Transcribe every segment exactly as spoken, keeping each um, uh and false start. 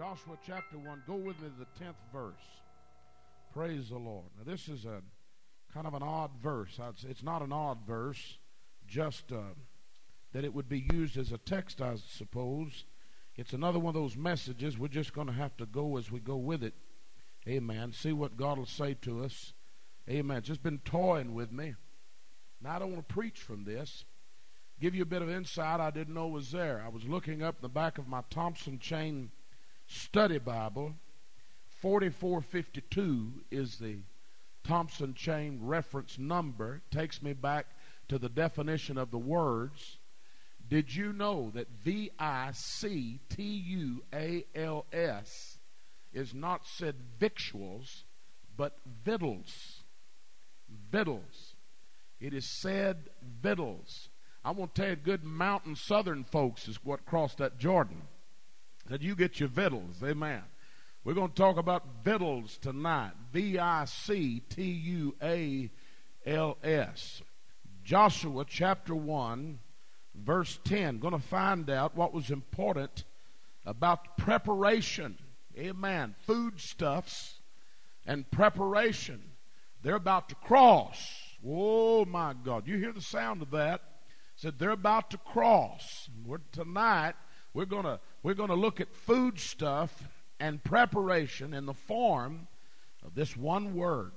Joshua chapter one, go with me to the tenth verse. Praise the Lord. Now this is a kind of an odd verse. It's not an odd verse, just uh, that it would be used as a text, I suppose. It's another one of those messages. We're just going to have to go as we go with it. Amen. See what God will say to us. Amen. It's just been toying with me. Now I don't want to preach from this. Give you a bit of insight I didn't know was there. I was looking up in the back of my Thompson Chain Study Bible. forty-four fifty-two is the Thompson Chain reference number. It takes me back to the definition of the words. Did you know that V I C T U A L S is not said victuals, but victuals? Victuals. It is said victuals. I want to tell you, good mountain southern folks is what crossed that Jordan. That you get your victuals. Amen. We're going to talk about victuals tonight. V I C T U A L S. Joshua chapter one, verse ten. Going to find out what was important about preparation. Amen. Foodstuffs and preparation. They're about to cross. Oh my God. You hear the sound of that? Said they're about to cross. We're, tonight we're going to we're going to look at foodstuff and preparation in the form of this one word.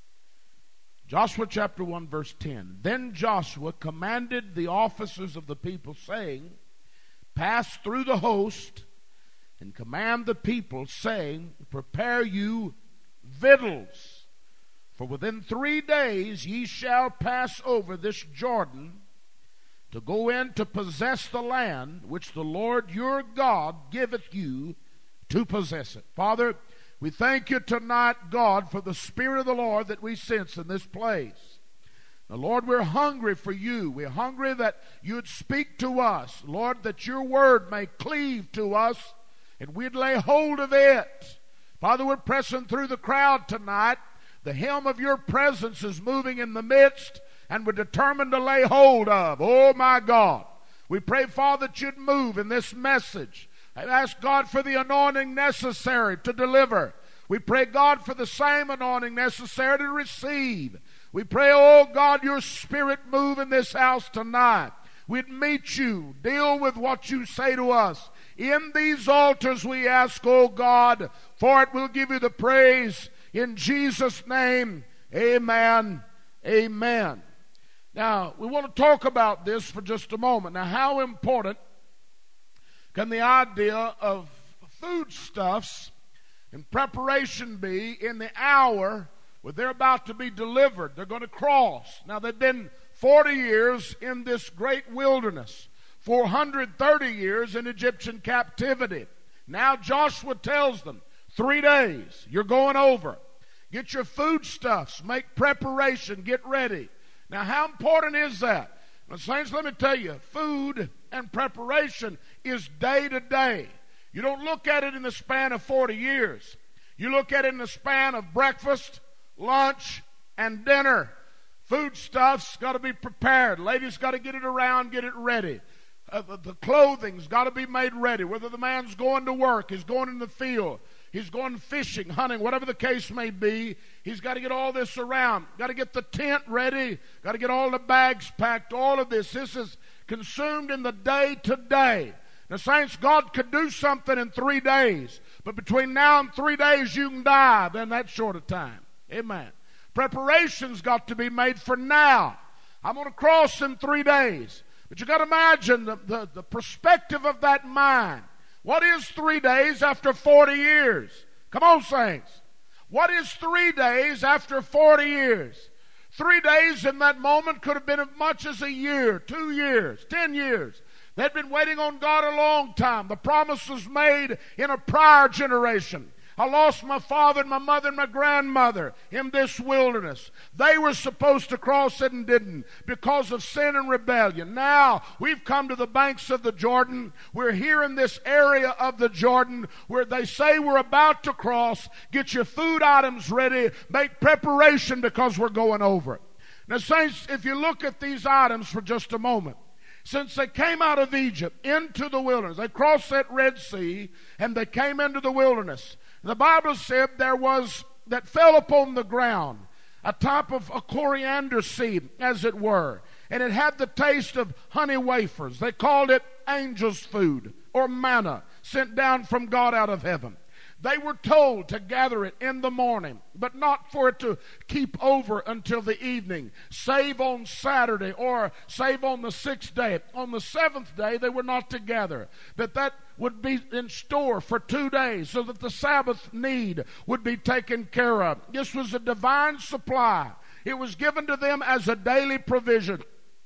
Joshua chapter one, verse ten. Then Joshua commanded the officers of the people, saying, pass through the host and command the people, saying, prepare you victuals, for within three days ye shall pass over this Jordan to go in to possess the land which the Lord your God giveth you to possess it. Father, we thank you tonight, God, for the Spirit of the Lord that we sense in this place. Now, Lord, we're hungry for you. We're hungry that you'd speak to us. Lord, that your word may cleave to us and we'd lay hold of it. Father, we're pressing through the crowd tonight. The hem of your presence is moving in the midst, and we're determined to lay hold of. Oh, my God. We pray, Father, that you'd move in this message. I ask God for the anointing necessary to deliver. We pray, God, for the same anointing necessary to receive. We pray, oh God, your Spirit move in this house tonight. We'd meet you, deal with what you say to us. In these altars we ask, oh God, for it will give you the praise. In Jesus' name, amen, amen. Now, we want to talk about this for just a moment. Now, how important can the idea of foodstuffs and preparation be in the hour where they're about to be delivered? They're going to cross. Now, they've been forty years in this great wilderness, four hundred thirty years in Egyptian captivity. Now, Joshua tells them, three days, you're going over. Get your foodstuffs, make preparation, get ready. Now, how important is that? Well, saints, let me tell you, food and preparation is day to day. You don't look at it in the span of forty years. You look at it in the span of breakfast, lunch, and dinner. Foodstuff's got to be prepared. Ladies got to get it around, get it ready. Uh, the, the clothing's got to be made ready. Whether the man's going to work, he's going in the field, he's going fishing, hunting, whatever the case may be, he's got to get all this around. Got to get the tent ready. Got to get all the bags packed. All of this. This is consumed in the day to day. Now, saints, God could do something in three days. But between now and three days, you can die in that short of time. Amen. Preparation's got to be made for now. I'm going to cross in three days. But you got to imagine the, the, the perspective of that mind. What is three days after forty years? Come on, saints. What is three days after forty years? Three days in that moment could have been as much as a year, two years, ten years. They'd been waiting on God a long time. The promise was made in a prior generation. I lost my father and my mother and my grandmother in this wilderness. They were supposed to cross it and didn't because of sin and rebellion. Now we've come to the banks of the Jordan. We're here in this area of the Jordan where they say we're about to cross. Get your food items ready. Make preparation because we're going over it. Now, saints, if you look at these items for just a moment, Since they came out of Egypt into the wilderness, they crossed that Red Sea and they came into the wilderness. The Bible said there was, that fell upon the ground, a type of a coriander seed, as it were. And it had the taste of honey wafers. They called it angel's food or manna sent down from God out of heaven. They were told to gather it in the morning, but not for it to keep over until the evening. Save on Saturday or save on the sixth day. On the seventh day, they were not to gather. But that would be in store for two days so that the Sabbath need would be taken care of. This was a divine supply. It was given to them as a daily provision.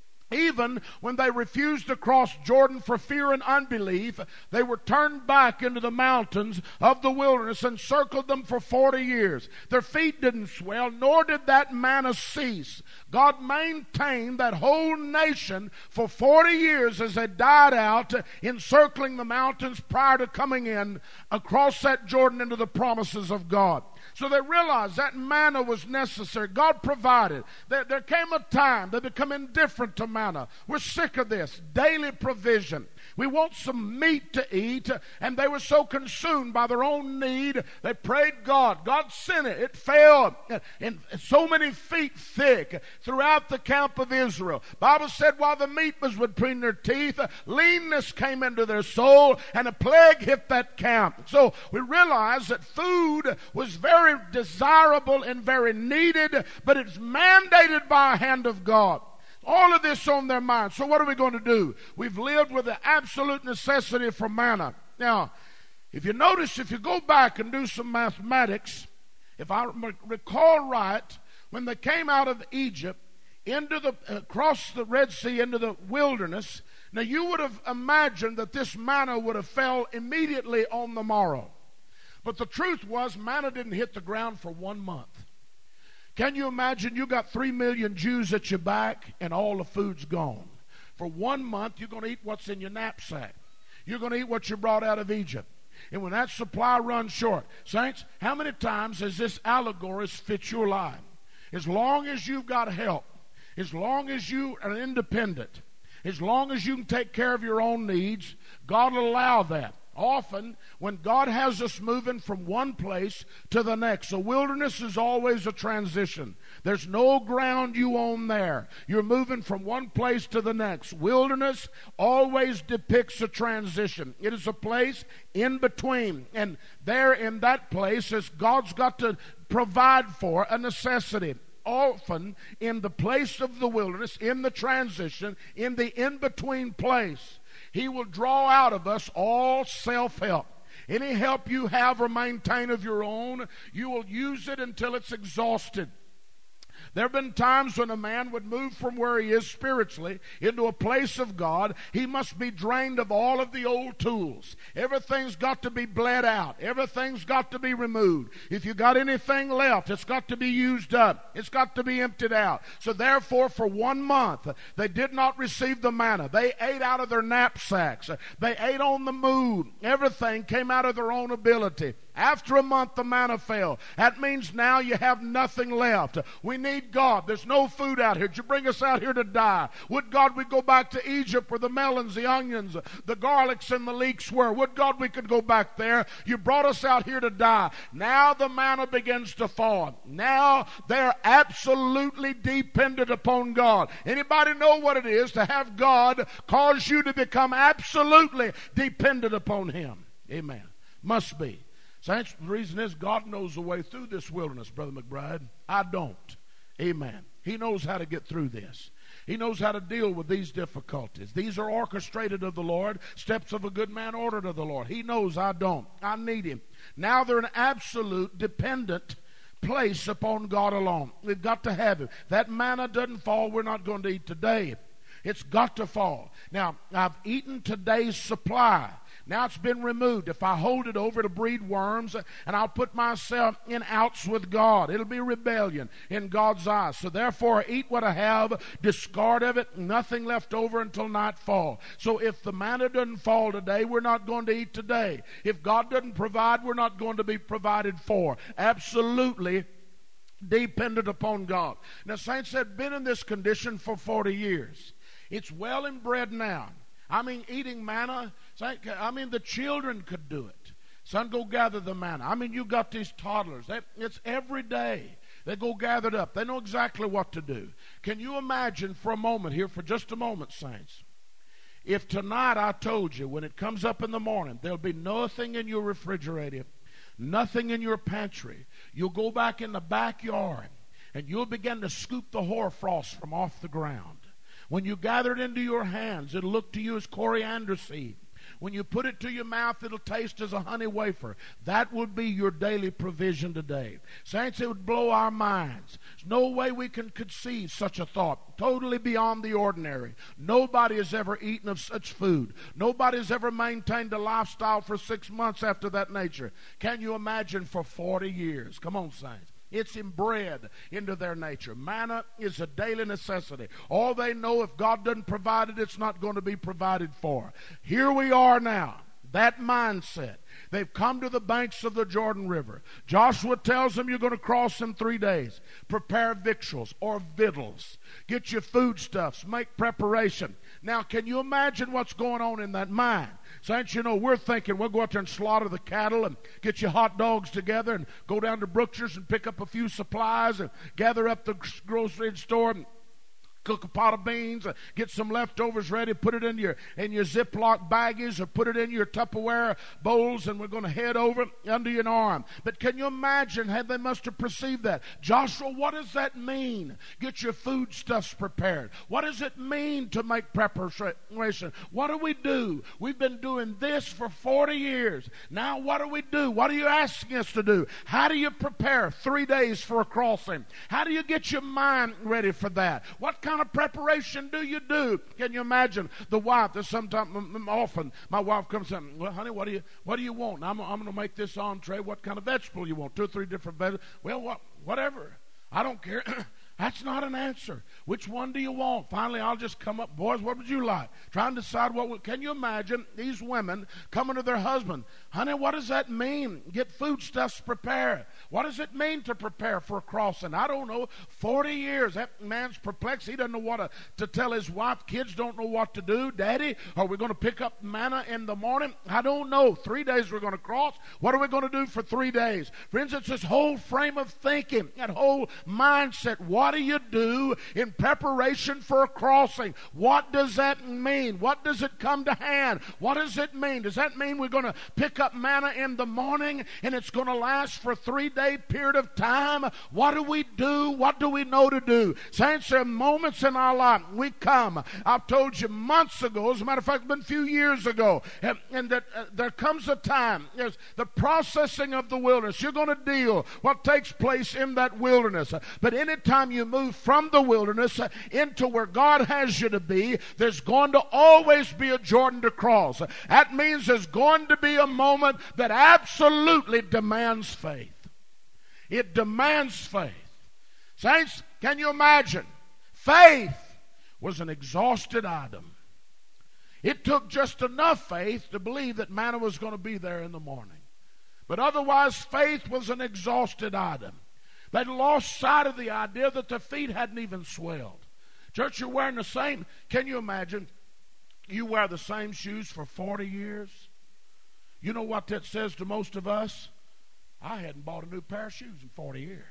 Even when they refused to cross Jordan for fear and unbelief, they were turned back into the mountains of the wilderness and circled them for forty years. Their feet didn't swell, nor did that manna cease. God maintained that whole nation for forty years as they died out, encircling the mountains prior to coming in across that Jordan into the promises of God. So they realized that manna was necessary. God provided. There, there came a time they become indifferent to manna. We're sick of this. Daily provision. We want some meat to eat. And they were so consumed by their own need, they prayed God. God sent it. It fell in so many feet thick throughout the camp of Israel. The Bible said while the meat was between their teeth, leanness came into their soul, and a plague hit that camp. So we realize that food was very desirable and very needed, but it's mandated by a hand of God. All of this on their mind. So what are we going to do? We've lived with the absolute necessity for manna. Now, if you notice, if you go back and do some mathematics, if I recall right, when they came out of Egypt into the across the Red Sea into the wilderness, now you would have imagined that this manna would have fell immediately on the morrow. But the truth was, manna didn't hit the ground for one month. Can you imagine you got three million Jews at your back and all the food's gone? For one month, you're going to eat what's in your knapsack. You're going to eat what you brought out of Egypt. And when that supply runs short, saints, how many times has this allegory fit your life? As long as you've got help, as long as you are independent, as long as you can take care of your own needs, God will allow that. Often, when God has us moving from one place to the next, the wilderness is always a transition. There's no ground you own there. You're moving from one place to the next. Wilderness always depicts a transition. It is a place in between. And there in that place, is God's got to provide for a necessity. Often, in the place of the wilderness, in the transition, in the in-between place, He will draw out of us all self-help. Any help you have or maintain of your own, you will use it until it's exhausted. There have been times when a man would move from where he is spiritually into a place of God. He must be drained of all of the old tools. Everything's got to be bled out. Everything's got to be removed. If you got anything left, it's got to be used up. It's got to be emptied out. So therefore, for one month, they did not receive the manna. They ate out of their knapsacks. They ate on the move. Everything came out of their own ability. After a month, the manna fell. That means now you have nothing left. We need God. There's no food out here. Did you bring us out here to die? Would God we go back to Egypt where the melons, the onions, the garlics, and the leeks were? Would God we could go back there? You brought us out here to die. Now the manna begins to fall. Now they're absolutely dependent upon God. Anybody know what it is to have God cause you to become absolutely dependent upon Him? Amen. Must be. Saints, the reason is God knows the way through this wilderness, Brother McBride. I don't. Amen. He knows how to get through this. He knows how to deal with these difficulties. These are orchestrated of the Lord. Steps of a good man ordered of the Lord. He knows I don't. I need Him. Now they're an absolute dependent place upon God alone. We've got to have Him. That manna doesn't fall, we're not going to eat today. It's got to fall. Now, I've eaten today's supply. Now it's been removed. If I hold it over to breed worms, and I'll put myself in outs with God, it'll be rebellion in God's eyes. So therefore, eat what I have, discard of it, nothing left over until nightfall. So if the manna doesn't fall today, we're not going to eat today. If God doesn't provide, we're not going to be provided for. Absolutely dependent upon God. Now, saints had been in this condition for forty years. It's well inbred now. I mean, eating manna. I mean, the children could do it. Son, go gather the manna. I mean, you got these toddlers. They, it's every day. They go gathered up. They know exactly what to do. Can you imagine for a moment here, for just a moment, saints, if tonight I told you when it comes up in the morning, there'll be nothing in your refrigerator, nothing in your pantry. You'll go back in the backyard and you'll begin to scoop the hoarfrost from off the ground. When you gather it into your hands, it'll look to you as coriander seed. When you put it to your mouth, it'll taste as a honey wafer. That would be your daily provision today. Saints, it would blow our minds. There's no way we can conceive such a thought. Totally beyond the ordinary. Nobody has ever eaten of such food. Nobody has ever maintained a lifestyle for six months after that nature. Can you imagine for forty years? Come on, saints. It's inbred into their nature. Manna is a daily necessity. All they know, if God doesn't provide it, it's not going to be provided for. Here we are now. That mindset. They've come to the banks of the Jordan River. Joshua tells them you're going to cross in three days. Prepare victuals or victuals. Get your foodstuffs. Make preparation. Now, can you imagine what's going on in that mind? Saints, you know, we're thinking we'll go out there and slaughter the cattle and get your hot dogs together and go down to Brookshire's and pick up a few supplies and gather up the grocery store and cook a pot of beans, uh, get some leftovers ready, put it in your in your Ziploc baggies or put it in your Tupperware bowls, and we're going to head over under your arm. But can you imagine how they must have perceived that? Joshua, what does that mean? Get your foodstuffs prepared. What does it mean to make preparation? What do we do? We've been doing this for forty years. Now what do we do? What are you asking us to do? How do you prepare three days for a crossing? How do you get your mind ready for that? What kind of preparation do you do? Can you imagine the wife? There's sometimes, often, my wife comes in. Well, honey, what do you what do you want? I'm, I'm going to make this entree. What kind of vegetable you want? Two or three different vegetables. Well, what, whatever. I don't care. That's not an answer. Which one do you want? Finally, I'll just come up. Boys, what would you like? Trying to decide what would. Can you imagine these women coming to their husband? Honey, what does that mean? Get foodstuffs prepared. What does it mean to prepare for a crossing? I don't know. forty years. That man's perplexed. He doesn't know what to, to tell his wife. Kids don't know what to do. Daddy, are we going to pick up manna in the morning? I don't know. Three days we're going to cross. What are we going to do for three days? Friends, it's this whole frame of thinking, that whole mindset. What do you do in preparation for a crossing? What does that mean? What does it come to hand? What does it mean? Does that mean we're going to pick up manna in the morning and it's going to last for a three-day period of time? What do we do? What do we know to do? Saints, there are moments in our life we come. I've told you months ago, as a matter of fact, it's been a few years ago, and, and that uh, there comes a time, there's the processing of the wilderness. You're going to deal what takes place in that wilderness. But anytime you move from the wilderness into where God has you to be, there's going to always be a Jordan to cross. That means there's going to be a moment that absolutely demands faith. It demands faith. Saints, can you imagine? Faith was an exhausted item. It took just enough faith to believe that manna was going to be there in the morning. But otherwise, faith was an exhausted item. They'd lost sight of the idea that their feet hadn't even swelled. Church, you're wearing the same. Can you imagine? You wear the same shoes for forty years. You know what that says to most of us? I hadn't bought a new pair of shoes in forty years.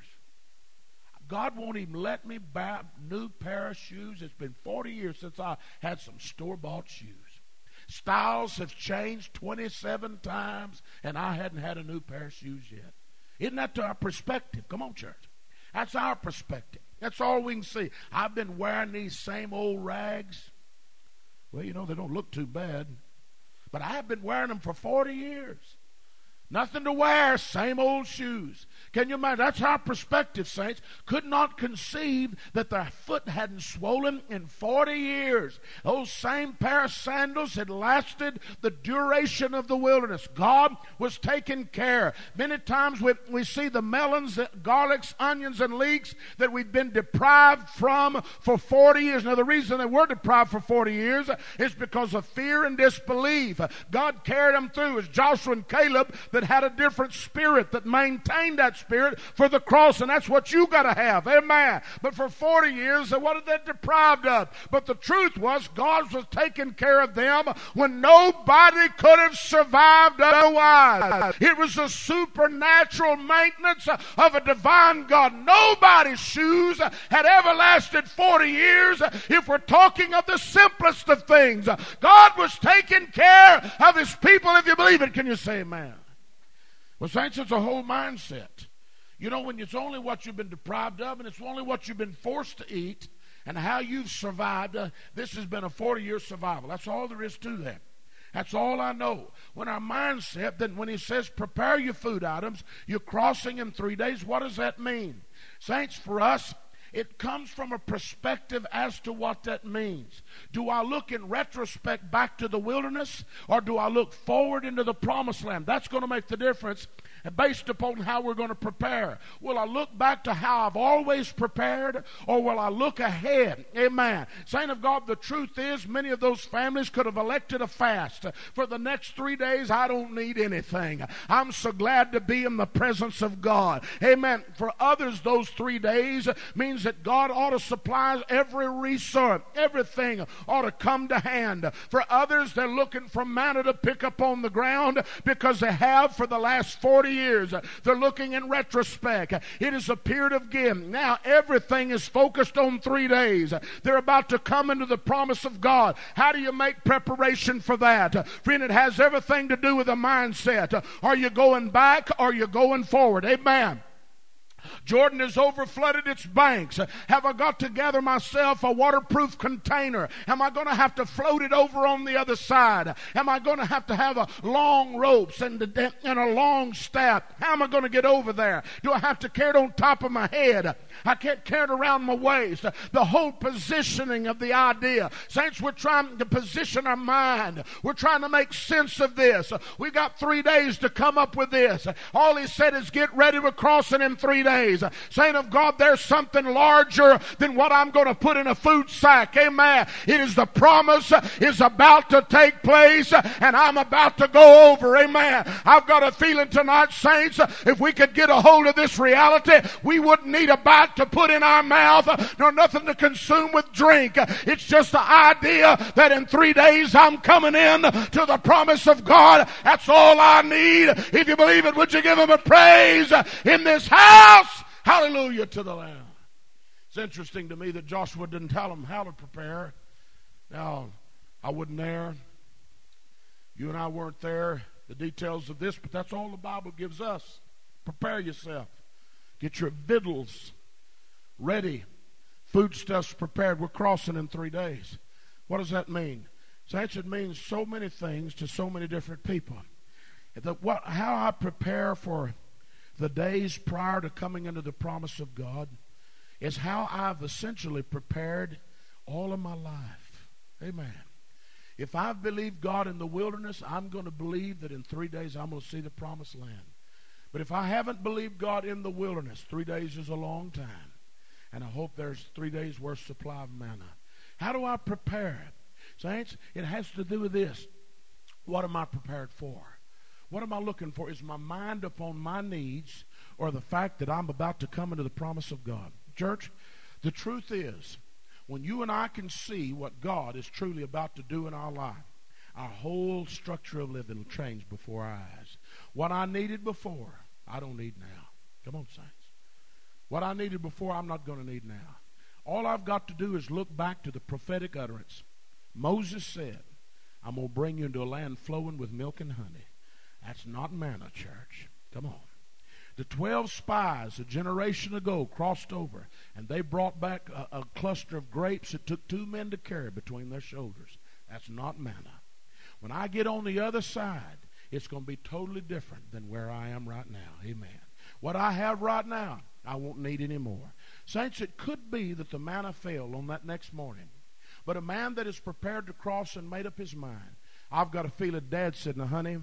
God won't even let me buy a new pair of shoes. It's been forty years since I had some store-bought shoes. Styles have changed twenty-seven times, and I hadn't had a new pair of shoes yet. Isn't that to our perspective? Come on, church. That's our perspective. That's all we can see. I've been wearing these same old rags. Well, you know, they don't look too bad. But I've been wearing them for forty years. Nothing to wear, same old shoes. Can you imagine? That's our perspective, saints. Could not conceive that their foot hadn't swollen in forty years. Those same pair of sandals had lasted the duration of the wilderness. God was taking care. Many times we, we see the melons, the garlics, onions, and leeks that we've been deprived from for forty years. Now, the reason they were deprived for forty years is because of fear and disbelief. God carried them through. As Joshua and Caleb, that had a different spirit, that maintained that spirit for the cross, and that's what you got to have. Amen. But for forty years, what are they deprived of? But the truth was, God was taking care of them when nobody could have survived otherwise. It was a supernatural maintenance of a divine God. Nobody's shoes had ever lasted forty years. If we're talking of the simplest of things, God was taking care of His people. If you believe it, can you say amen? Well, saints, it's a whole mindset. You know, when it's only what you've been deprived of, and it's only what you've been forced to eat, and how you've survived, uh, this has been a forty-year survival. That's all there is to that. That's all I know. When our mindset, then when He says prepare your food items, you're crossing in three days, what does that mean? Saints, for us, it comes from a perspective as to what that means. Do I look in retrospect back to the wilderness, or do I look forward into the promised land? That's going to make the difference based upon how we're going to prepare. Will I look back to how I've always prepared, or will I look ahead? Amen. Saint of God, the truth is, many of those families could have elected a fast. For the next three days, I don't need anything. I'm so glad to be in the presence of God. Amen. For others, those three days means that God ought to supply every resource. Everything ought to come to hand. For others, they're looking for manna to pick up on the ground because they have for the last forty years. They're looking in retrospect. It is a period of giving. Now everything is focused on three days. They're about to come into the promise of God. How do you make preparation for that? Friend, it has everything to do with a mindset. Are you going back, or are you going forward? Amen. Jordan has overflooded its banks. Have I got to gather myself a waterproof container? Am I going to have to float it over on the other side? Am I going to have to have a long ropes and, and a long staff? How am I going to get over there? Do I have to carry it on top of my head? I can't carry it around my waist. The whole positioning of the idea. Saints, we're trying to position our mind. We're trying to make sense of this. We got three days to come up with this. All He said is get ready. We're crossing in three days. Saint of God, there's something larger than what I'm going to put in a food sack. Amen. It is the promise is about to take place, and I'm about to go over. Amen. I've got a feeling tonight, saints, if we could get a hold of this reality, we wouldn't need a bite to put in our mouth, nor nothing to consume with drink. It's just the idea that in three days I'm coming in to the promise of God. That's all I need. If you believe it, would you give Him a praise in this house? Hallelujah to the Lamb. It's interesting to me that Joshua didn't tell them how to prepare. Now, I wasn't there. You and I weren't there. The details of this, but that's all the Bible gives us. Prepare yourself. Get your victuals ready. Foodstuffs prepared. We're crossing in three days. What does that mean? Saints, it means so many things to so many different people. The, what, how I prepare for the days prior to coming into the promise of God is how I've essentially prepared all of my life. Amen. If I've believed God in the wilderness, I'm going to believe that in three days I'm going to see the promised land. But if I haven't believed God in the wilderness, three days is a long time. And I hope there's three days worth supply of manna. How do I prepare it? Saints, it has to do with this. What am I prepared for? What am I looking for? Is my mind upon my needs, or the fact that I'm about to come into the promise of God? Church, the truth is, when you and I can see what God is truly about to do in our life, our whole structure of living will change before our eyes. What I needed before, I don't need now. Come on, saints. What I needed before, I'm not going to need now. All I've got to do is look back to the prophetic utterance. Moses said, I'm going to bring you into a land flowing with milk and honey. That's not manna, church. Come on. The twelve spies a generation ago crossed over, and they brought back a, a cluster of grapes that took two men to carry between their shoulders. That's not manna. When I get on the other side, it's going to be totally different than where I am right now. Amen. What I have right now, I won't need anymore. Saints, it could be that the manna fell on that next morning. But a man that is prepared to cross and made up his mind, I've got a feeling Dad said, now, honey,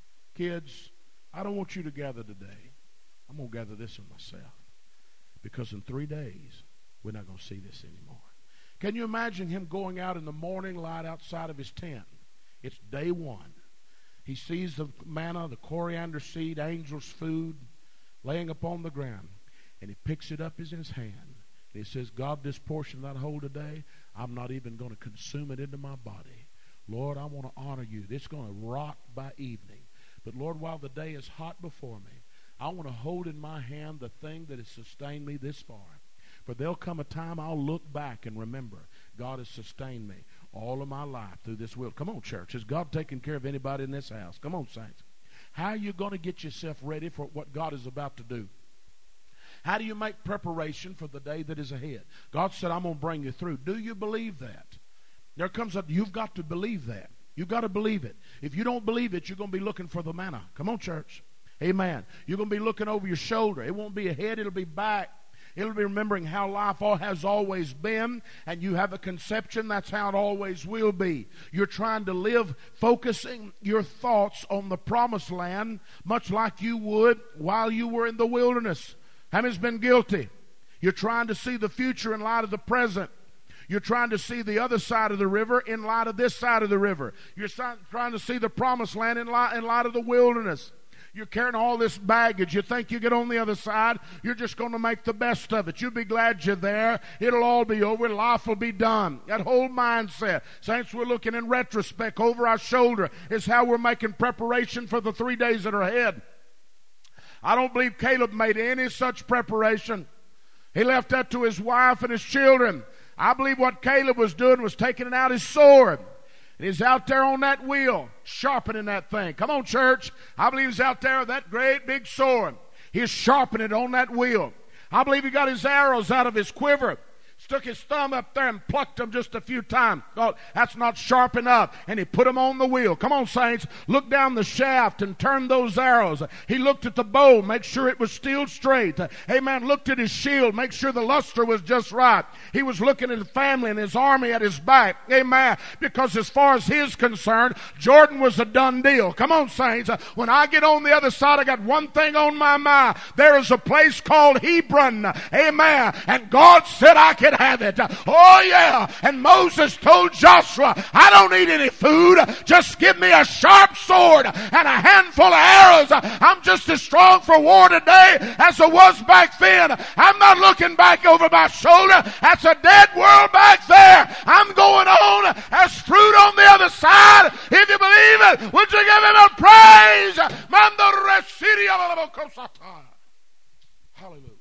kids, I don't want you to gather today. I'm going to gather this in myself. Because in three days, we're not going to see this anymore. Can you imagine him going out in the morning light outside of his tent? It's day one. He sees the manna, the coriander seed, angel's food, laying upon the ground. And he picks it up in his hand. And he says, God, this portion that I hold today, I'm not even going to consume it into my body. Lord, I want to honor you. It's going to rot by evening. But Lord, while the day is hot before me, I want to hold in my hand the thing that has sustained me this far. For there'll come a time I'll look back and remember God has sustained me all of my life through this will. Come on, church. Is God taking care of anybody in this house? Come on, saints. How are you going to get yourself ready for what God is about to do? How do you make preparation for the day that is ahead? God said, I'm going to bring you through. Do you believe that? There comes a, you've got to believe that. You've got to believe it. If you don't believe it, you're going to be looking for the manna. Come on, church. Amen. You're going to be looking over your shoulder. It won't be ahead, it'll be back. It'll be remembering how life all has always been, and you have a conception that's how it always will be. You're trying to live focusing your thoughts on the promised land, much like you would while you were in the wilderness. How many's been guilty? You're trying to see the future in light of the present. You're trying to see the other side of the river in light of this side of the river. You're trying to see the promised land in light, in light of the wilderness. You're carrying all this baggage. You think you get on the other side, you're just going to make the best of it. You'll be glad you're there. It'll all be over. Life will be done. That whole mindset. Saints, we're looking in retrospect over our shoulder is how we're making preparation for the three days that are ahead. I don't believe Caleb made any such preparation. He left that to his wife and his children. I believe what Caleb was doing was taking out his sword. And he's out there on that wheel, sharpening that thing. Come on, church. I believe he's out there with that great big sword. He's sharpening it on that wheel. I believe he got his arrows out of his quiver. Stuck his thumb up there and plucked them just a few times. Oh, that's not sharp enough. And he put them on the wheel. Come on, saints. Look down the shaft and turn those arrows. He looked at the bow, make sure it was still straight. Amen. Looked at his shield, make sure the luster was just right. He was looking at the family and his army at his back. Amen. Because as far as he's concerned, Jordan was a done deal. Come on, saints. When I get on the other side, I got one thing on my mind. There is a place called Hebron. Amen. And God said I could have it. Oh yeah. And Moses told Joshua, I don't need any food. Just give me a sharp sword and a handful of arrows. I'm just as strong for war today as I was back then. I'm not looking back over my shoulder. That's a dead world back there. I'm going on as fruit on the other side. If you believe it, would you give him a praise? Hallelujah.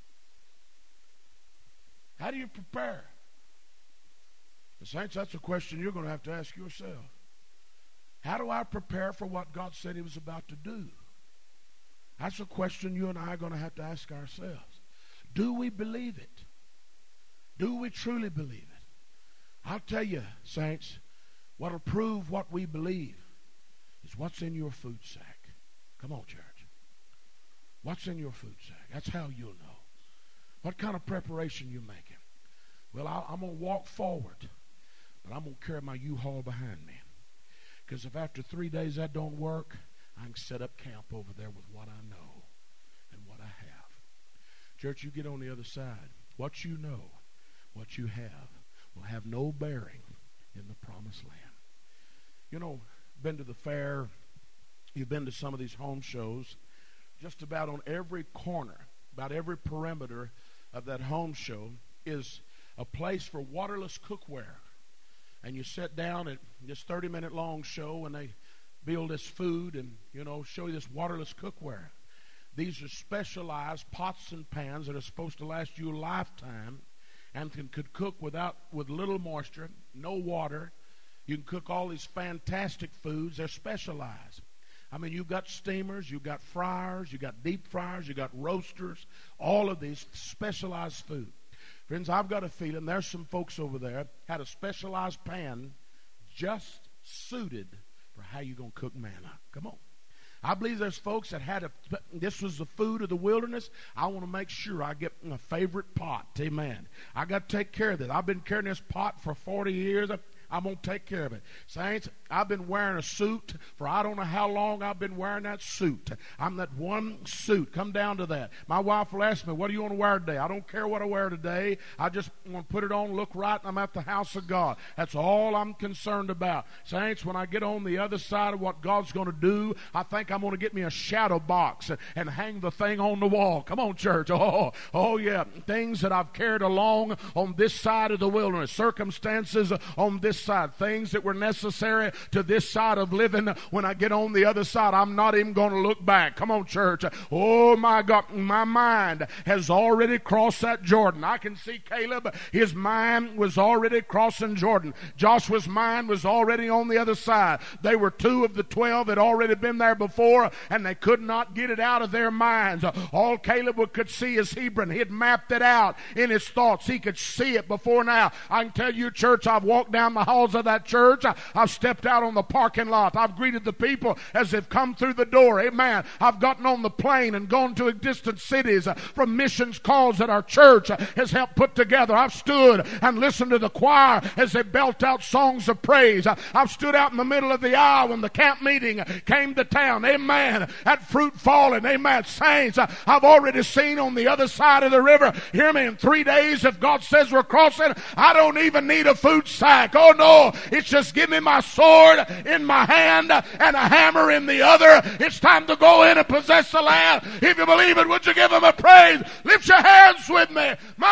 How do you prepare? The saints, that's a question you're going to have to ask yourself. How do I prepare for what God said he was about to do? That's a question you and I are going to have to ask ourselves. Do we believe it? Do we truly believe it? I'll tell you, saints, what'll prove what we believe is what's in your food sack. Come on, church. What's in your food sack? That's how you'll know. What kind of preparation you making? Well, I, I'm going to walk forward, but I'm going to carry my U-Haul behind me. Because if after three days that don't work, I can set up camp over there with what I know and what I have. Church, you get on the other side. What you know, what you have, will have no bearing in the promised land. You know, been to the fair, you've been to some of these home shows, just about on every corner, about every perimeter of that home show is a place for waterless cookware. And you sit down at this thirty minute long show and they build this food and, you know, show you this waterless cookware. These are specialized pots and pans that are supposed to last you a lifetime and can could cook without with little moisture, no water. You can cook all these fantastic foods. They're specialized. I mean, you've got steamers, you've got fryers, you've got deep fryers, you've got roasters, all of these specialized food. Friends, I've got a feeling there's some folks over there had a specialized pan just suited for how you're going to cook manna. Come on. I believe there's folks that had a, this was the food of the wilderness. I want to make sure I get my favorite pot. Amen. I got to take care of this. I've been carrying this pot for forty years. I'm going to take care of it. Saints, I've been wearing a suit for I don't know how long I've been wearing that suit. I'm that one suit. Come down to that. My wife will ask me, what do you want to wear today? I don't care what I wear today. I just want to put it on, look right, and I'm at the house of God. That's all I'm concerned about. Saints, when I get on the other side of what God's going to do, I think I'm going to get me a shadow box and, and hang the thing on the wall. Come on, church. Oh, oh yeah. Things that I've carried along on this side of the wilderness. Circumstances on this side. Things that were necessary to this side of living. When I get on the other side, I'm not even going to look back. Come on, church. Oh, my God. My mind has already crossed that Jordan. I can see Caleb. His mind was already crossing Jordan. Joshua's mind was already on the other side. They were two of the twelve that had already been there before, and they could not get it out of their minds. All Caleb could see is Hebron. He had mapped it out in his thoughts. He could see it before now. I can tell you, church, I've walked down the halls of that church. I've stepped out on the parking lot. I've greeted the people as they've come through the door. Amen. I've gotten on the plane and gone to distant cities from missions calls that our church has helped put together. I've stood and listened to the choir as they belt out songs of praise. I've stood out in the middle of the aisle when the camp meeting came to town. Amen. At Fruit Falling. Amen. Saints, I've already seen on the other side of the river. Hear me, in three days, if God says we're crossing, I don't even need a food sack. Oh no, it's just give me my sword in my hand and a hammer in the other. It's time to go in and possess the land. If you believe it, would you give him a praise? Lift your hands with me.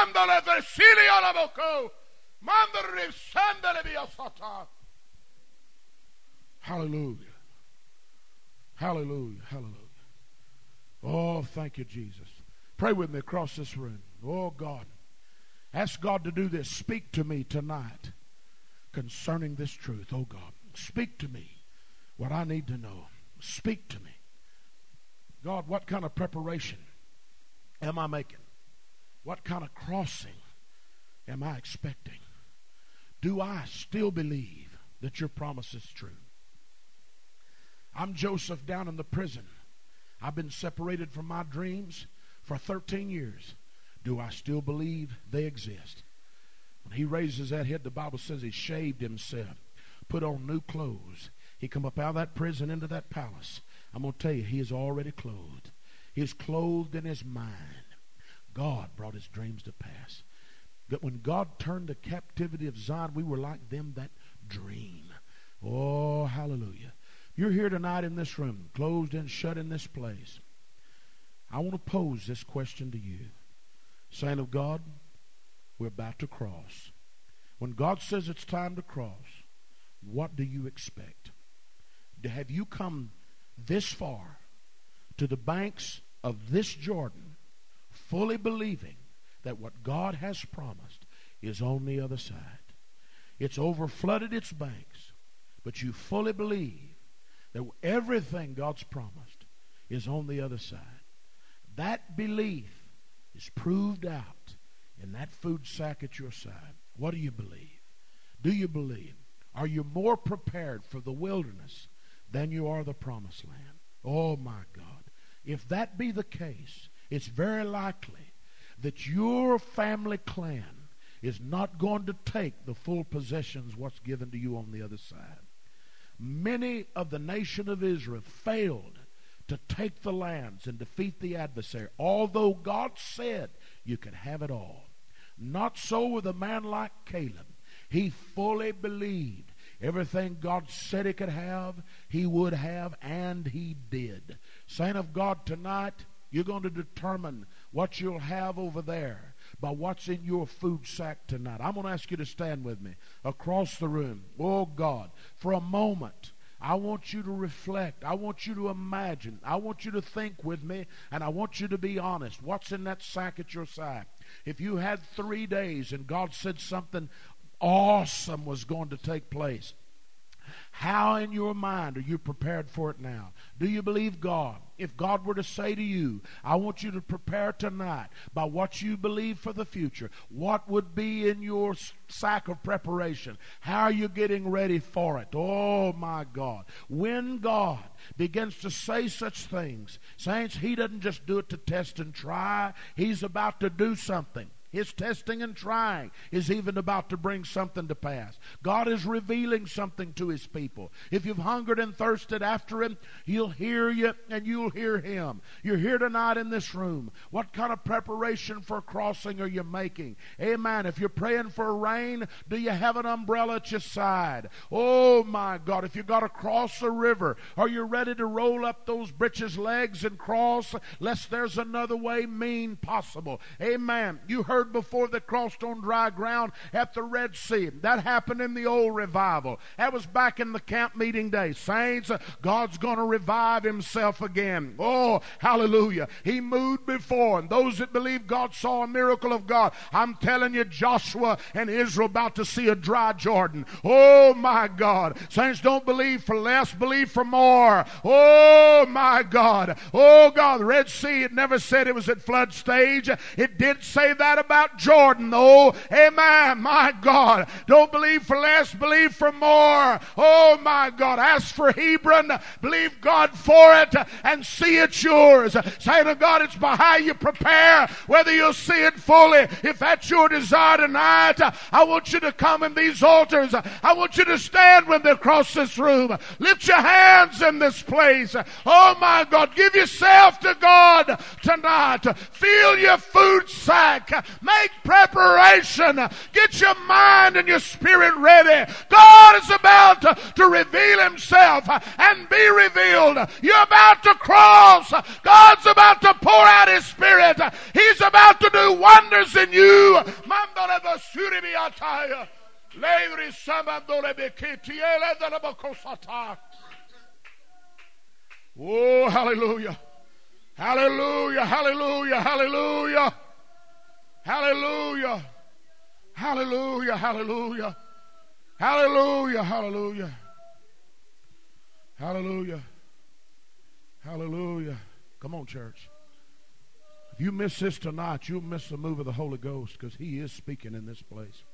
Hallelujah. Hallelujah. Hallelujah. Oh, thank you, Jesus. Pray with me across this room. Oh, God. Ask God to do this. Speak to me tonight concerning this truth. Oh, God. Speak to me what I need to know. Speak to me. God, what kind of preparation am I making? What kind of crossing am I expecting? Do I still believe that your promise is true? I'm Joseph down in the prison. I've been separated from my dreams for thirteen years. Do I still believe they exist? When he raises that head, the Bible says he shaved himself, put on new clothes. He come up out of that prison into that palace. I'm going to tell you, he is already clothed. He is clothed in his mind. God brought his dreams to pass. But when God turned the captivity of Zion, we were like them that dream. Oh, hallelujah. You're here tonight in this room, closed and shut in this place. I want to pose this question to you. Saint of God, we're about to cross. When God says it's time to cross, what do you expect? Have you come this far to the banks of this Jordan, fully believing that what God has promised is on the other side? It's overflooded its banks, but you fully believe that everything God's promised is on the other side. That belief is proved out in that food sack at your side. What do you believe? Do you believe? Are you more prepared for the wilderness than you are the promised land? Oh my God. If that be the case, it's very likely that your family clan is not going to take the full possessions what's given to you on the other side. Many of the nation of Israel failed to take the lands and defeat the adversary, although God said you could have it all. Not so with a man like Caleb. He fully believed everything God said he could have, he would have, and he did. Saint of God, tonight, you're going to determine what you'll have over there by what's in your food sack tonight. I'm going to ask you to stand with me across the room. Oh, God, for a moment, I want you to reflect. I want you to imagine. I want you to think with me, and I want you to be honest. What's in that sack at your side? If you had three days and God said something awesome was going to take place, how in your mind are you prepared for it now? Do you believe God? If God were to say to you, I want you to prepare tonight by what you believe for the future, what would be in your sack of preparation? How are you getting ready for it? Oh my God. When God begins to say such things, saints, he doesn't just do it to test and try. He's about to do something. His testing and trying is even about to bring something to pass. God is revealing something to His people. If you've hungered and thirsted after Him, He'll hear you and you'll hear Him. You're here tonight in this room. What kind of preparation for crossing are you making? Amen. If you're praying for rain, do you have an umbrella at your side? Oh my God, if you've got to cross a river, are you ready to roll up those britches legs and cross, lest there's another way mean possible? Amen. You heard before they crossed on dry ground at the Red Sea. That happened in the old revival. That was back in the camp meeting days. Saints, God's going to revive Himself again. Oh, hallelujah. He moved before, and those that believe God saw a miracle of God. I'm telling you, Joshua and Israel about to see a dry Jordan. Oh, my God. Saints, don't believe for less, believe for more. Oh, my God. Oh, God, the Red Sea, it never said it was at flood stage. It did say that about Jordan, though. Amen. My God. Don't believe for less, believe for more. Oh, my God. Ask for Hebron, believe God for it, and see it's yours. Say to God, it's by how you prepare, whether you'll see it fully. If that's your desire tonight, I want you to come in these altars. I want you to stand when they cross this room. Lift your hands in this place. Oh, my God. Give yourself to God tonight. Fill your food sack. Make preparation. Get your mind and your spirit ready. God is about to, to reveal Himself and be revealed. You're about to cross. God's about to pour out His Spirit. He's about to do wonders in you. Oh, hallelujah. Hallelujah, hallelujah, hallelujah. Hallelujah. Hallelujah, hallelujah. Hallelujah, hallelujah. Hallelujah. Hallelujah. Come on, church. If you miss this tonight, you'll miss the move of the Holy Ghost, because He is speaking in this place.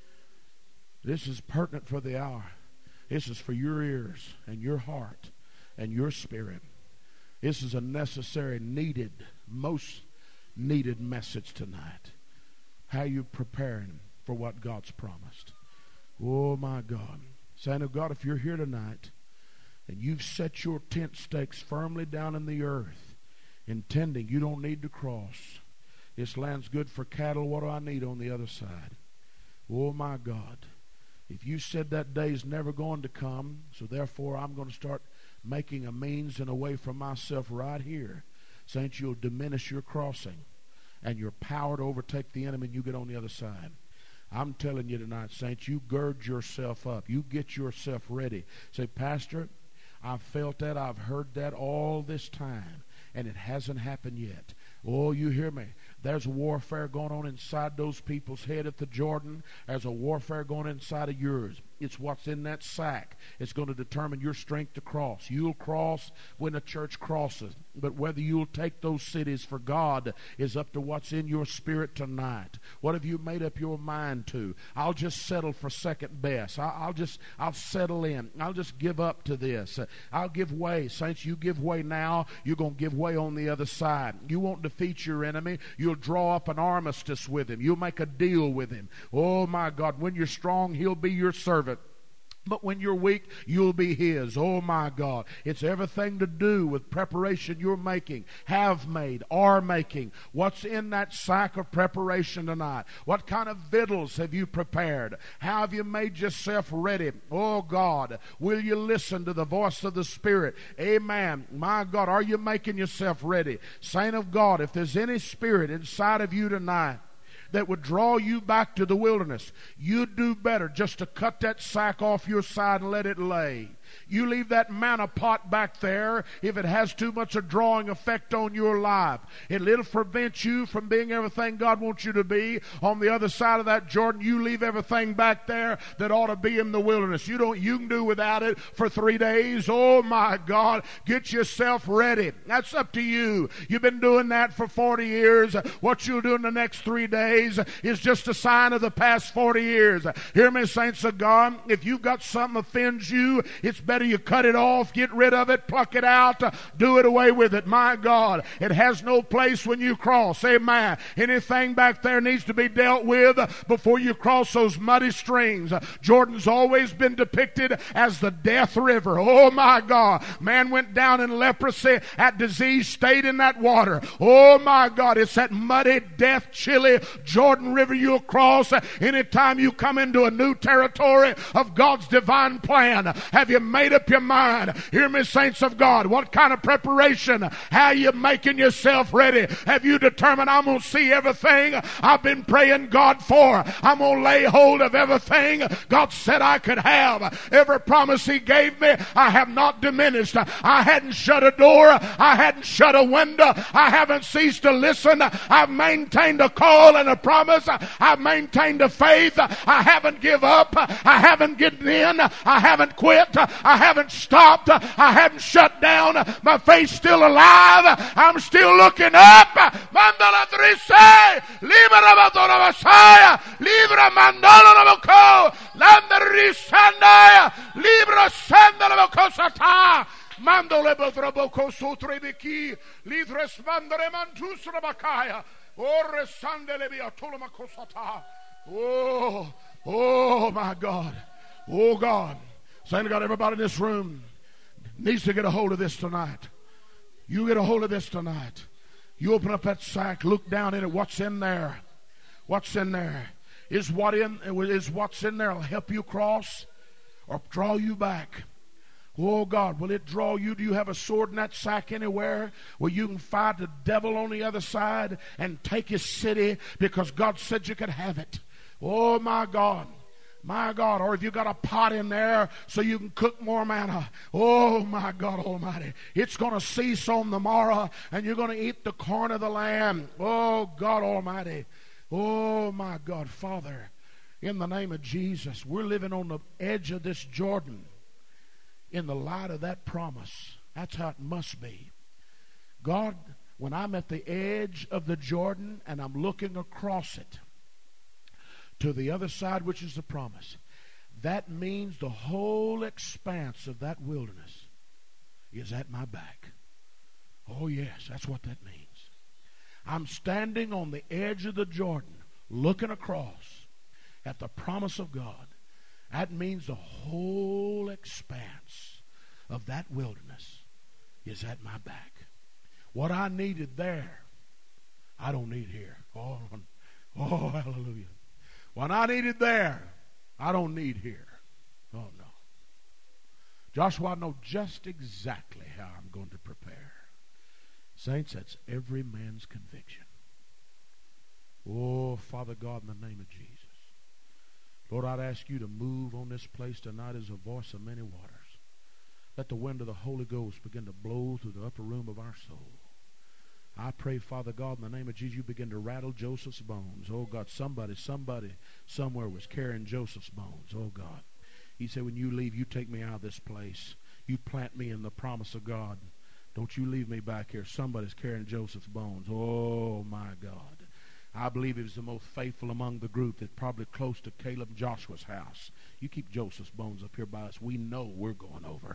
This is pertinent for the hour. This is for your ears and your heart and your spirit. This is a necessary, needed, most needed message tonight. How you preparing for what God's promised. Oh, my God. Saint of God, if you're here tonight and you've set your tent stakes firmly down in the earth, intending you don't need to cross. This land's good for cattle. What do I need on the other side? Oh, my God. If you said that day's never going to come, so therefore I'm going to start making a means and a way for myself right here, saints, you'll diminish your crossing and your power to overtake the enemy, and you get on the other side. I'm telling you tonight, saints, you gird yourself up. You get yourself ready. Say, Pastor, I've felt that. I've heard that all this time, and it hasn't happened yet. Oh, you hear me? There's warfare going on inside those people's head at the Jordan. There's a warfare going inside of yours. It's what's in that sack. It's going to determine your strength to cross. You'll cross when the church crosses. But whether you'll take those cities for God is up to what's in your spirit tonight. What have you made up your mind to? I'll just settle for second best. I'll just, I'll settle in. I'll just give up to this. I'll give way. Saints, you give way now. You're going to give way on the other side. You won't defeat your enemy. You'll draw up an armistice with him. You'll make a deal with him. Oh, my God. When you're strong, he'll be your servant. But when you're weak, you'll be His. Oh, my God. It's everything to do with preparation you're making, have made, are making. What's in that sack of preparation tonight? What kind of victuals have you prepared? How have you made yourself ready? Oh, God, will you listen to the voice of the Spirit? Amen. My God, are you making yourself ready? Saint of God, if there's any spirit inside of you tonight that would draw you back to the wilderness, you'd do better just to cut that sack off your side and let it lay. You leave that manna pot back there if it has too much a drawing effect on your life. It'll prevent you from being everything God wants you to be. On the other side of that Jordan, you leave everything back there that ought to be in the wilderness. You don't. You can do without it for three days. Oh, my God. Get yourself ready. That's up to you. You've been doing that for forty years. What you'll do in the next three days is just a sign of the past forty years. Hear me, saints of God. If you've got something offends you, it's better you cut it off, get rid of it, pluck it out, uh, do it away with it. My God, it has no place when you cross. Amen. Anything back there needs to be dealt with before you cross those muddy streams. Jordan's always been depicted as the death river. Oh my God. Man went down in leprosy, at disease, stayed in that water. Oh my God. It's that muddy, death, chilly Jordan River you'll cross anytime you come into a new territory of God's divine plan. Have you made up your mind? Hear me, saints of God. What kind of preparation? How are you making yourself ready? Have you determined, I'm going to see everything I've been praying God for? I'm going to lay hold of everything God said I could have. Every promise He gave me, I have not diminished. I hadn't shut a door. I hadn't shut a window. I haven't ceased to listen. I've maintained a call and a promise. I've maintained a faith. I haven't give up. I haven't given in. I haven't quit. I haven't stopped. I haven't shut down. My faith's still alive. I'm still looking up. Mandala Drise, Libera Messiah, Libra Mandala Moko, Landarisandaya, Libra Sandala Mokosata, Mandole Botraboko Sutrebiki, Lidres Mandare Mantus Rabakaya, Ore Sandelebia Tolomakosata. Oh, oh my God. Oh God. Saying to God, everybody in this room needs to get a hold of this tonight. You get a hold of this tonight. You open up that sack, look down in it. What's in there? What's in there? Is what in is what's in there will help you cross or draw you back? Oh God, will it draw you? Do you have a sword in that sack anywhere where you can fight the devil on the other side and take his city because God said you could have it? Oh my God. My God, or if you got a pot in there so you can cook more manna. Oh my God Almighty. It's going to cease on the morrow and you're going to eat the corn of the land. Oh God Almighty. Oh my God, Father, in the name of Jesus, we're living on the edge of this Jordan in the light of that promise. That's how it must be. God, when I'm at the edge of the Jordan and I'm looking across it to the other side, which is the promise, that means the whole expanse of that wilderness is at my back. Oh yes, that's what that means. I'm standing on the edge of the Jordan, looking across at the promise of God. That means the whole expanse of that wilderness is at my back. What I needed there, I don't need here. Oh, oh hallelujah. What I needed there, I don't need here. Oh, no. Joshua, I know just exactly how I'm going to prepare. Saints, that's every man's conviction. Oh, Father God, in the name of Jesus. Lord, I'd ask you to move on this place tonight as a voice of many waters. Let the wind of the Holy Ghost begin to blow through the upper room of our soul. I pray, Father God, in the name of Jesus, you begin to rattle Joseph's bones. Oh, God, somebody, somebody, somewhere was carrying Joseph's bones. Oh, God. He said, when you leave, you take me out of this place. You plant me in the promise of God. Don't you leave me back here. Somebody's carrying Joseph's bones. Oh, my God. I believe he was the most faithful among the group, that's probably close to Caleb and Joshua's house. You keep Joseph's bones up here by us. We know we're going over.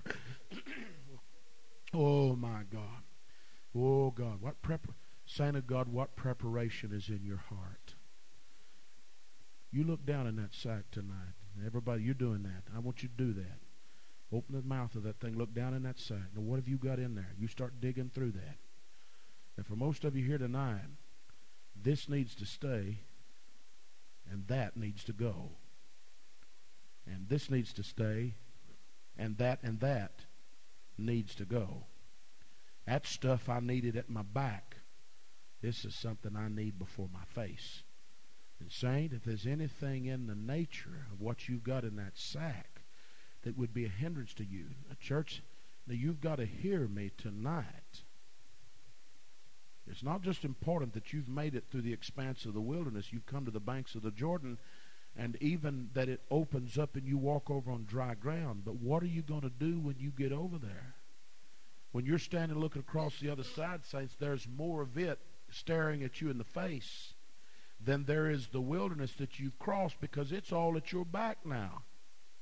Oh, my God. Oh, God, what prep- Saint of God, what preparation is in your heart? You look down in that sack tonight. Everybody, you're doing that. I want you to do that. Open the mouth of that thing. Look down in that sack. Now, what have you got in there? You start digging through that. And for most of you here tonight, this needs to stay, and that needs to go. And this needs to stay, and that and that needs to go. That stuff I needed at my back, this is something I need before my face. And saint, if there's anything in the nature of what you've got in that sack that would be a hindrance to you, a church, now you've got to hear me tonight. It's not just important that you've made it through the expanse of the wilderness, you've come to the banks of the Jordan, and even that it opens up and you walk over on dry ground. But what are you going to do when you get over there? When you're standing looking across the other side, saints, there's more of it staring at you in the face than there is the wilderness that you've crossed, because it's all at your back now.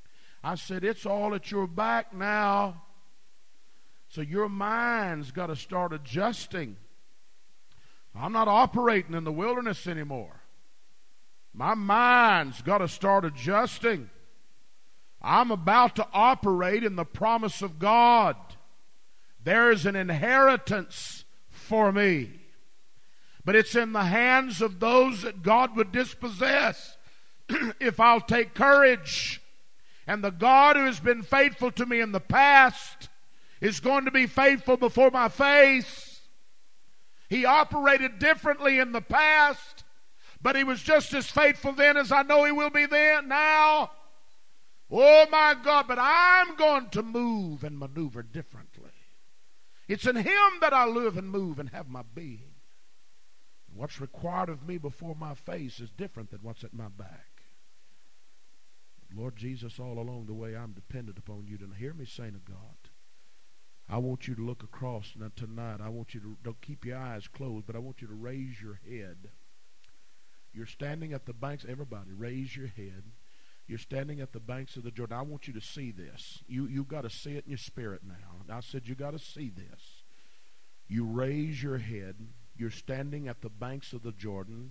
I said, it's all at your back now. So your mind's got to start adjusting. I'm not operating in the wilderness anymore. My mind's got to start adjusting. I'm about to operate in the promise of God. There is an inheritance for me. But it's in the hands of those that God would dispossess if I'll take courage. And the God who has been faithful to me in the past is going to be faithful before my face. He operated differently in the past, but He was just as faithful then as I know He will be then now. Oh my God, but I'm going to move and maneuver differently. It's in Him that I live and move and have my being. What's required of me before my face is different than what's at my back. Lord Jesus, all along the way, I'm dependent upon You to hear me, saint of God. I want You to look across tonight. I want you to, don't keep your eyes closed, but I want you to raise your head. You're standing at the banks. Everybody, raise your head. You're standing at the banks of the Jordan. I want you to see this. You, you've got to see it in your spirit now. I said you got to see this. You raise your head. You're standing at the banks of the Jordan.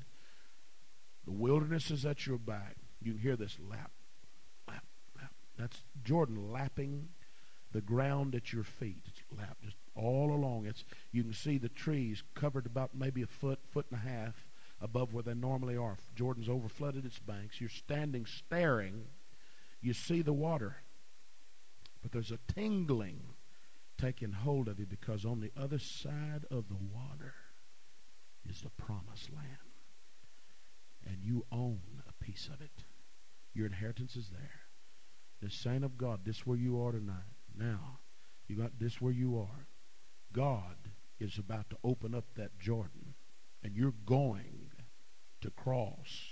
The wilderness is at your back. You can hear this lap, lap, lap. That's Jordan lapping the ground at your feet. It's lap just all along. It's you can see the trees covered about maybe a foot, foot and a half above where they normally are. Jordan's overflooded its banks. You're standing staring. You see the water. But there's a tingling taking hold of you because on the other side of the water is the promised land. And you own a piece of it. Your inheritance is there. The saint of God, this where you are tonight. Now, you got this where you are. God is about to open up that Jordan, and you're going to cross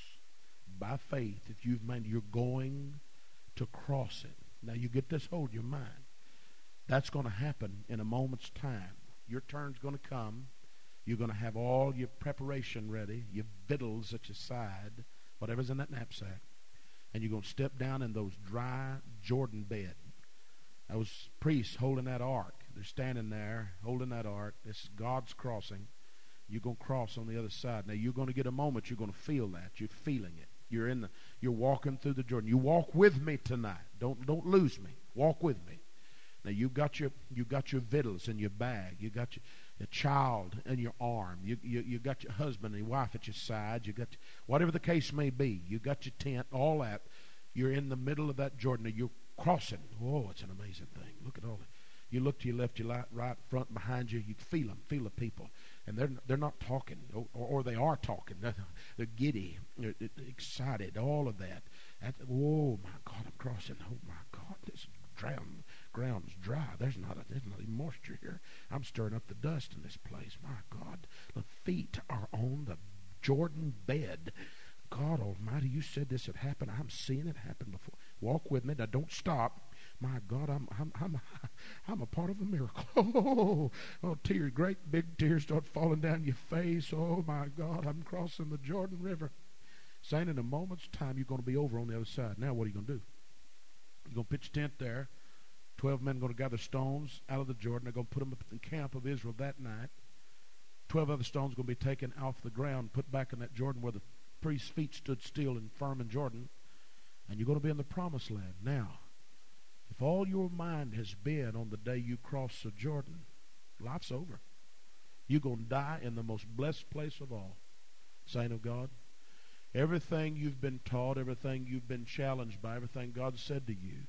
by faith. If you've made, you're going to cross it. Now you get this hold in your mind. That's going to happen in a moment's time. Your turn's going to come. You're going to have all your preparation ready, your victuals at your side, whatever's in that knapsack, and you're going to step down in those dry Jordan bed. Those priests holding that ark, they're standing there holding that ark. This is God's crossing. You're going to cross on the other side. Now you're going to get a moment. You're going to feel that. You're feeling it. You're in the. You're walking through the Jordan. You walk with me tonight. Don't don't lose me. Walk with me. Now you've got your you got your victuals in your bag. You got your, your child in your arm. You you you got your husband and your wife at your side. You got whatever the case may be. You got your tent. All that. You're in the middle of that Jordan. Now you're crossing. Oh, it's an amazing thing. Look at all it. You look to your left, your right, right, front, behind you. You feel them, feel the people, and they're they're not talking, or, or they are talking. They're, they're giddy, they're excited, all of that. At, oh my God, I'm crossing. Oh my God, this ground ground's dry. There's not a, there's not any moisture here. I'm stirring up the dust in this place. My God, the feet are on the Jordan bed. God Almighty, you said this had happened. I'm seeing it happen before. Walk with me. Now don't stop. My God, I'm I'm I'm I'm a part of a miracle. Oh, oh, tears, great big tears start falling down your face. Oh my God, I'm crossing the Jordan River. Saying in a moment's time you're going to be over on the other side. Now what are you going to do? You're going to pitch a tent there. Twelve men are going to gather stones out of the Jordan. They're going to put them up in the camp of Israel that night. Twelve other stones are going to be taken off the ground, put back in that Jordan where the priest's feet stood still and firm in Jordan. And you're going to be in the promised land. Now, if all your mind has been on the day you cross the Jordan, life's over. You're going to die in the most blessed place of all. Saint of God, everything you've been taught, everything you've been challenged by, everything God said to you,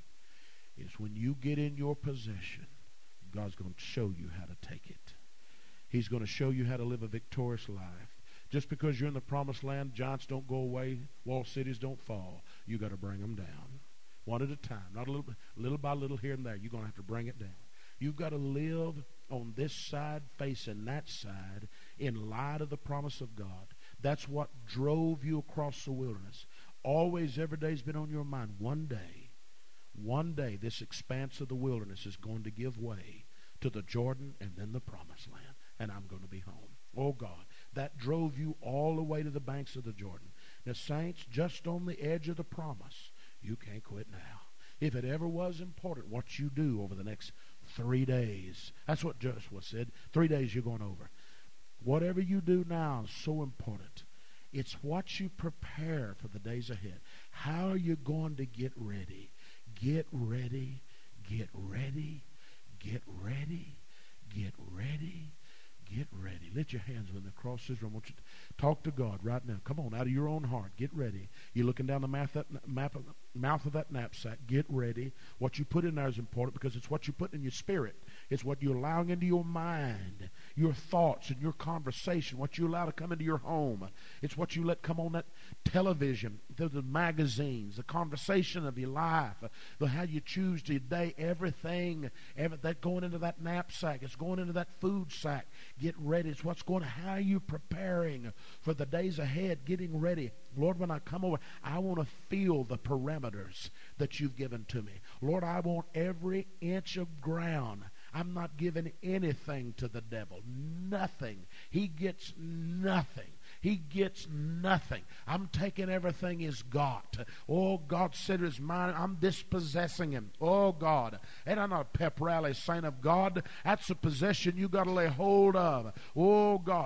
is when you get in your possession, God's going to show you how to take it. He's going to show you how to live a victorious life. Just because you're in the promised land, giants don't go away, walled cities don't fall. You got to bring them down. One at a time, not a little, little by little here and there. You're going to have to bring it down. You've got to live on this side facing that side in light of the promise of God. That's what drove you across the wilderness. Always, every day's been on your mind. One day, one day, this expanse of the wilderness is going to give way to the Jordan and then the promised land, and I'm going to be home. Oh, God, that drove you all the way to the banks of the Jordan. Now, saints, just on the edge of the promise, you can't quit now. If it ever was important what you do over the next three days, that's what Joshua said. Three days you're going over. Whatever you do now is so important. It's what you prepare for the days ahead. How are you going to get ready? Get ready, get ready, get ready, get ready, get ready. Lift your hands when the cross is. I want you to talk to God right now. Come on, out of your own heart. Get ready. You're looking down the mouth of that, map of, mouth of that knapsack. Get ready. What you put in there is important because it's what you put in your spirit. It's what you're allowing into your mind, your thoughts and your conversation, what you allow to come into your home. It's what you let come on that television, the, the magazines, the conversation of your life, the how you choose today, everything, every, that going into that knapsack, it's going into that food sack. Get ready. It's what's going, how are you preparing for the days ahead, getting ready. Lord, when I come over, I want to feel the parameters that you've given to me. Lord, I want every inch of ground. I'm not giving anything to the devil. Nothing. He gets nothing. He gets nothing. I'm taking everything he's got. Oh, God said it's mine. I'm dispossessing him. Oh, God. And I'm not a pep rally, saint of God. That's a possession you got to lay hold of. Oh, God.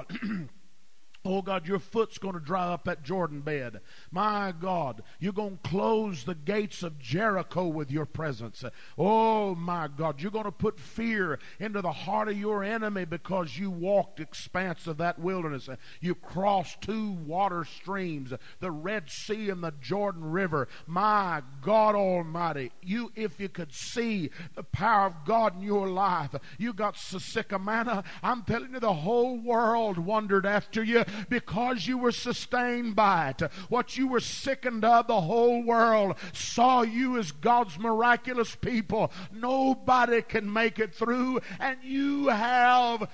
Oh, God, your foot's going to dry up that Jordan bed. My God, you're going to close the gates of Jericho with your presence. Oh, my God, you're going to put fear into the heart of your enemy because you walked the expanse of that wilderness. You crossed two water streams, the Red Sea and the Jordan River. My God Almighty, you, if you could see the power of God in your life, you got so sick of manna. I'm telling you, the whole world wondered after you, because you were sustained by it. What you were sickened of, the whole world saw you as God's miraculous people. Nobody can make it through, and you have.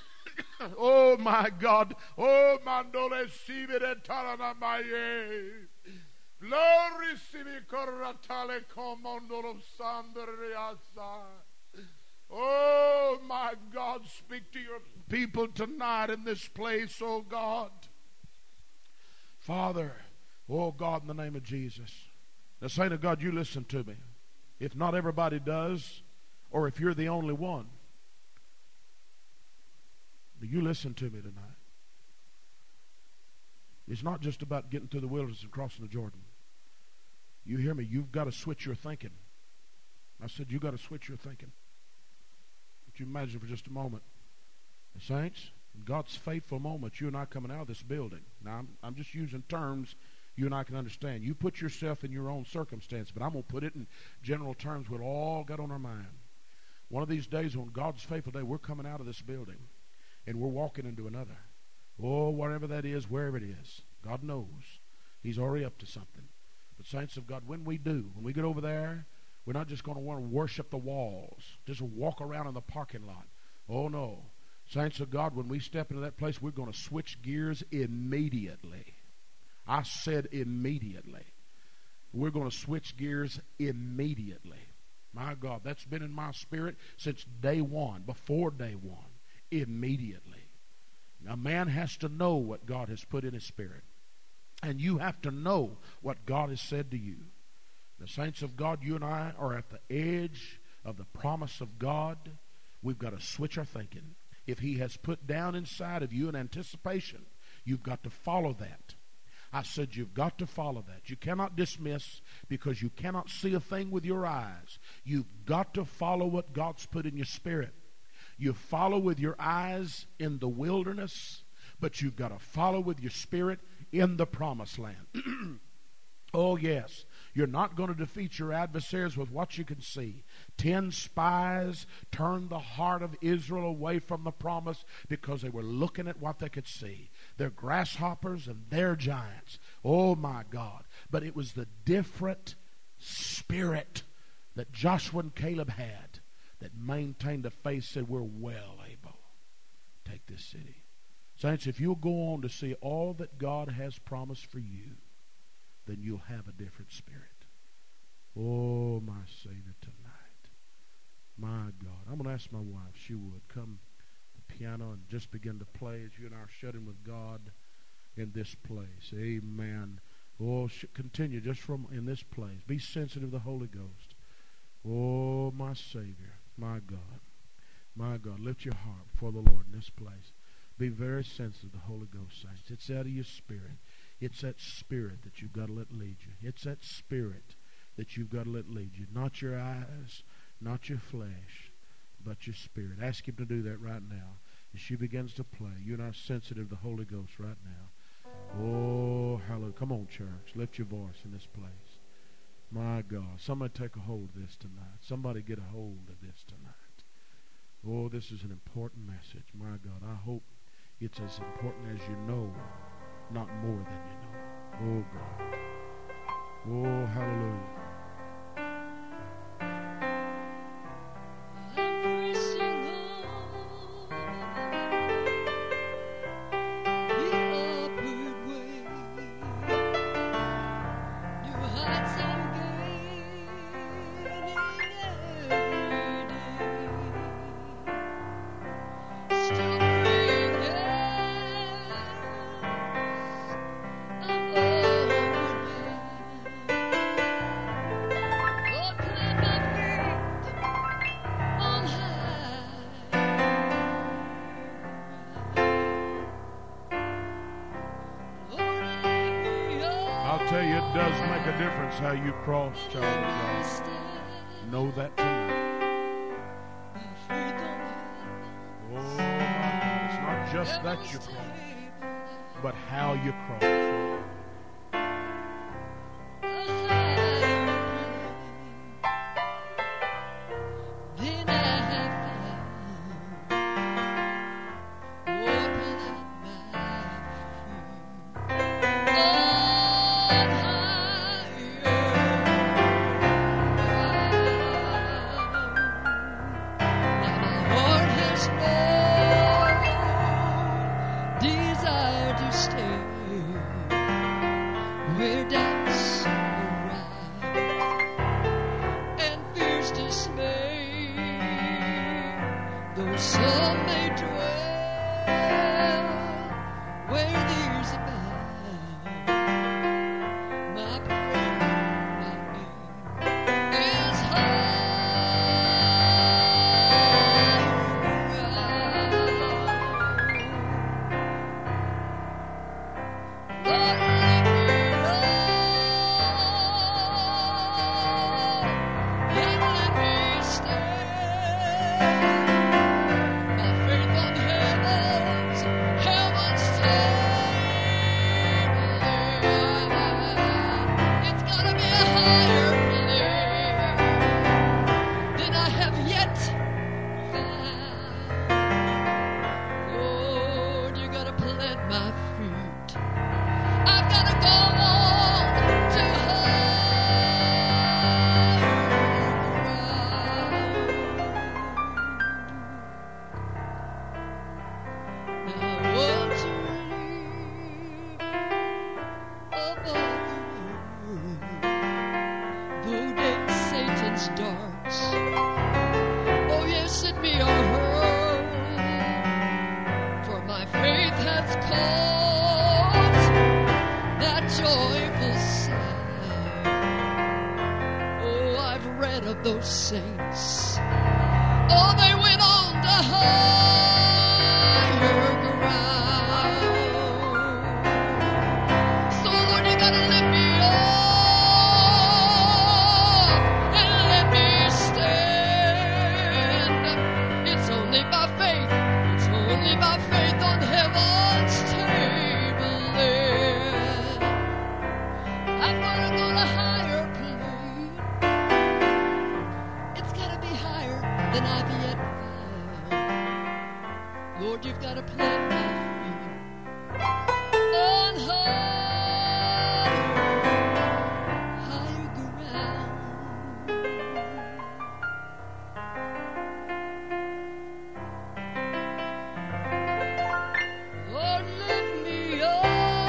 Oh my God. Oh mandole sivere taranamaye. Glory sivi corratale comondolo sanderiasa. Oh, my God, speak to your people tonight in this place, oh God. Father, oh God, in the name of Jesus. Now, saint of God, you listen to me. If not everybody does, or if you're the only one, you listen to me tonight. It's not just about getting through the wilderness and crossing the Jordan. You hear me? You've got to switch your thinking. I said you've got to switch your thinking. You imagine for just a moment, the saints, in God's faithful moments, you and I coming out of this building. Now, I'm, I'm just using terms you and I can understand. You put yourself in your own circumstance, but I'm going to put it in general terms we'll all got on our mind. One of these days, on God's faithful day, we're coming out of this building, and we're walking into another. Oh, whatever that is, wherever it is, God knows. He's already up to something. But saints of God, when we do, when we get over there, we're not just going to want to worship the walls, just walk around in the parking lot. Oh, no. Saints of God, when we step into that place, we're going to switch gears immediately. I said immediately. We're going to switch gears immediately. My God, that's been in my spirit since day one, before day one, immediately. A man has to know what God has put in his spirit. And you have to know what God has said to you. The saints of God, you and I are at the edge of the promise of God. We've got to switch our thinking. If he has put down inside of you an anticipation, you've got to follow that. I said you've got to follow that. You cannot dismiss because you cannot see a thing with your eyes. You've got to follow what God's put in your spirit. You follow with your eyes in the wilderness, but you've got to follow with your spirit in the promised land. Oh, yes. You're not going to defeat your adversaries with what you can see. Ten spies turned the heart of Israel away from the promise because they were looking at what they could see. They're grasshoppers and they're giants. Oh, my God. But it was the different spirit that Joshua and Caleb had that maintained the faith, said, we're well able to take this city. Saints, if you'll go on to see all that God has promised for you, then you'll have a different spirit. Oh, my Savior, tonight. My God. I'm going to ask my wife, she would come to the piano and just begin to play as you and I are shutting with God in this place. Amen. Oh, continue just from in this place. Be sensitive to the Holy Ghost. Oh, my Savior, my God, my God. Lift your heart before the Lord in this place. Be very sensitive to the Holy Ghost, saints. It's out of your spirit. It's that spirit that you've got to let lead you. It's that spirit that you've got to let lead you. Not your eyes, not your flesh, but your spirit. Ask Him to do that right now. As she begins to play, you're not sensitive to the Holy Ghost right now. Oh, hallelujah. Come on, church. Lift your voice in this place. My God. Somebody take a hold of this tonight. Somebody get a hold of this tonight. Oh, this is an important message. My God. I hope it's as important as you know, not more than you know. Oh, God. Oh, hallelujah. How you cross, child of God. Know that tonight. Oh, my God. It's not just that you cross, but how you cross. Those saints, oh, they went on to higher ground. So Lord, you gotta let me up and let me stand. It's only by faith, it's only by faith on heaven's table there. I'm gonna go to higher place. Than I've yet found. Lord, you've got to plant my feet on higher, higher ground. Lord, lift me up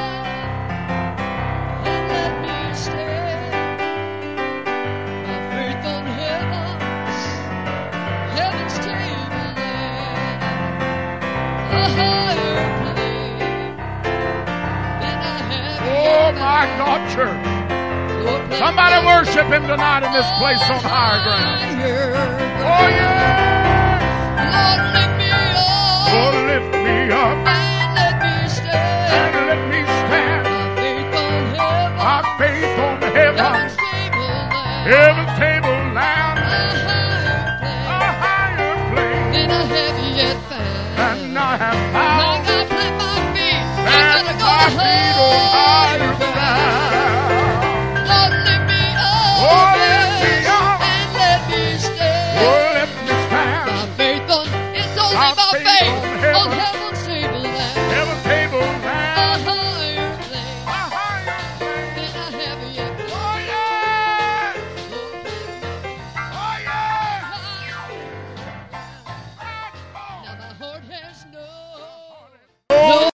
and let me stand. My faith on heaven, heaven's table there, a higher place than I have. Oh, my God, church. Lord, Somebody worship him tonight in this place on higher ground. Oh, yeah. Lord, lift me up. Lord, lift me up And let me stand. and let me stand. My faith on heaven. Our faith on heaven. Heaven's table there. Heaven's